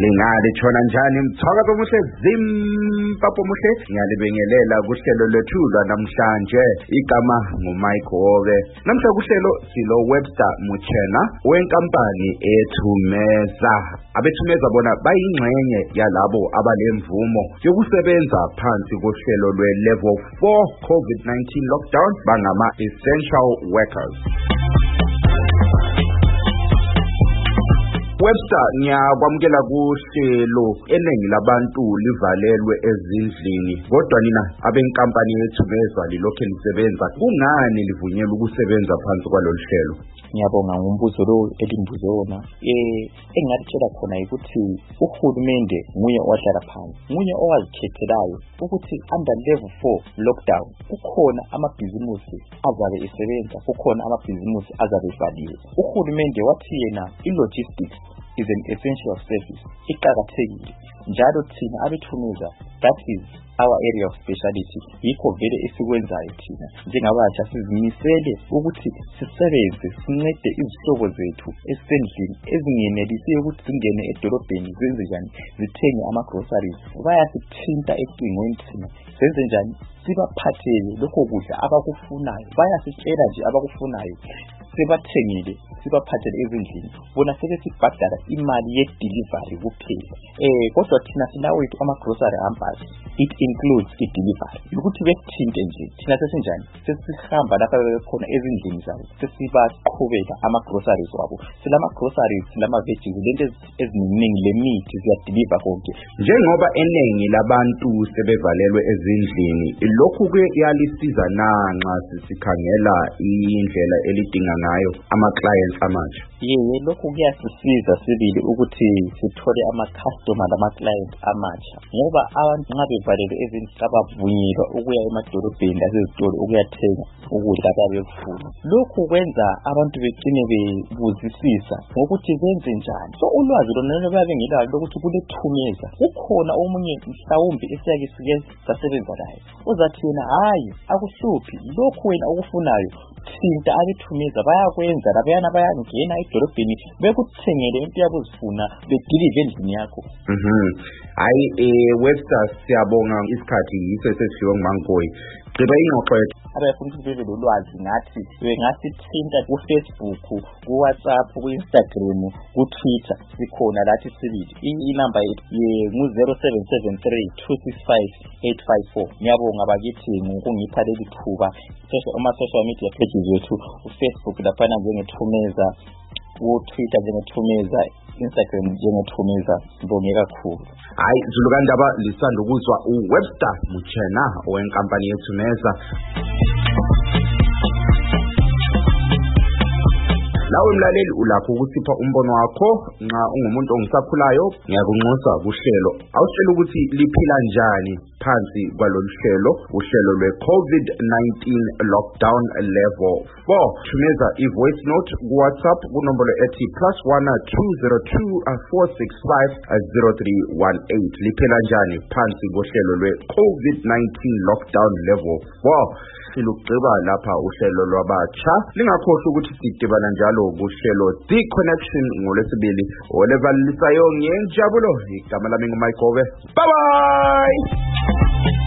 Lingatshona njani mthakazo omuhle zimpapho omuhle ngiyalibengelela kuhlelo lethu namhlanje igama nguMike Hobe. Namhla kuhlelo silo Webster Muchena wenkampani ethumeza. Abethumeza bona bayingxenye yalabo abalemvumo yokusebenza phansi kohlelo lwe-level 4 COVID-19 lockdown bangama essential workers. Webster ngiyakwamukela kuhlelo eningi labantu livalelwe ezindlini kodwa nina abenkampani yethumeza lilokho lisebenza kungani livunyelwe ukusebenza phansi kwalolu hlelo? Ngiyabonga ngombuzo lo elimbuzo wona engingatshela khona ukuthi uhulumende nguye owadlala phansi, nguye owazikhethelayo ukuthi under level 4 lockdown kukhona amabhizimusi azabe esebenza, kukhona amabhizimusi azabe evaliwe. Uhulumende wathi yena i-logistics is an essential service, iqakathekile njalo thina abethumeza that is our area of speciality, yikho vele esikwenzayo thina njengabatsha sizimisele ukuthi sisebenze sincede izihlobo zethu esendlini ezingenelisi ukuthi zingene edolobheni zenze njani zithenge ama-groceries. Bayasithinta ecingweni thina senze njani sibaphathele lokho kudla abakufunayo, bayasitshela nje abakufunayo sebathengile sibaphathele ezindlini, bona sebesibhadala imali ye-delivery kuphela. Kodwa thina sinawethu ama-grocery hampers, it includes i-delivery, ukuthi besithinte nje thina sesinjani sesihamba lapha bekhona ezindlini zabo sesibaqhubela ama-groceries wabo, silama-groceries silama-veggies lento eziningi lemithi ziyadeliver konke. Njengoba eningi labantu sebevalelwe ezindlini, lokhu kuyalisiza nxa sikhangela indlela elidinga ngayo ama-clients amanje? Lokhu kuyasisiza sibili ukuthi sithole ama-customer lama-client amatsha, ngoba abantu nxa bevalelwe ezindlini abavunyelwa ukuya emadolobheni lasezitolo ukuyathenga ukudla ababekufuna. Lokhu kwenza abantu begcine bebuzisisa ngokuthi benze njani. So ulwazi lona bayabe ngelalo lokuthi kulethumeza kukhona omunye mhlawumbe esiyake sike sasebenza laye uzathi yena hayi akuhluphi lokhu wena okufunayo thinta abethumeza bayakwenza, labayana bayangena edolobheni bekuthengele into yabo zifuna bedilive endlini yakho. Webster siyabonga isikhathi yiso sesishiwo nguMangoyi. Gqiba ingxoxo abafuna ukuthi bebe lolwazi ngathi bengasithinta ku-Facebook, ku-WhatsApp, ku-Instagram, ku-Twitter, sikhona lathi sibili. Inamba ngu-0773 265 854. Ngiyabonga bakithi ngokungipha leli thuba. Ama-social media pages wethu, uFacebook laphana njengethumeza, ku-Twitter njengethumeza, Instagram njengethumeza. Ngibonge kakhulu. Zulu kaNdaba lisanda ukuzwa uWebster Muchena owenkampani yethumeza. Lawe mlaleli ulakho ukusipha umbono wakho nxa ungumuntu ongisakhulayo, ngiyakunxusa kuhlelo. Awusitshela ukuthi liphila njani phansi kwalolu hlelo, uhlelo lwe-COVID-19 lockdown level 4. Thumeza i-voice note ku-WhatsApp kunombolo ethi +1 202 465 0318. Liphila njani phansi kohlelo lwe-COVID-19 lockdown level 4. Silugqiba lapha uhlelo lwabatsha. Lingakhohlwa ukuthi sidibana njalo kuhlelo The Connection ngolwesibili olevalisayo ngenjabulo. Igama lami nguMike Hobe. Bye bye.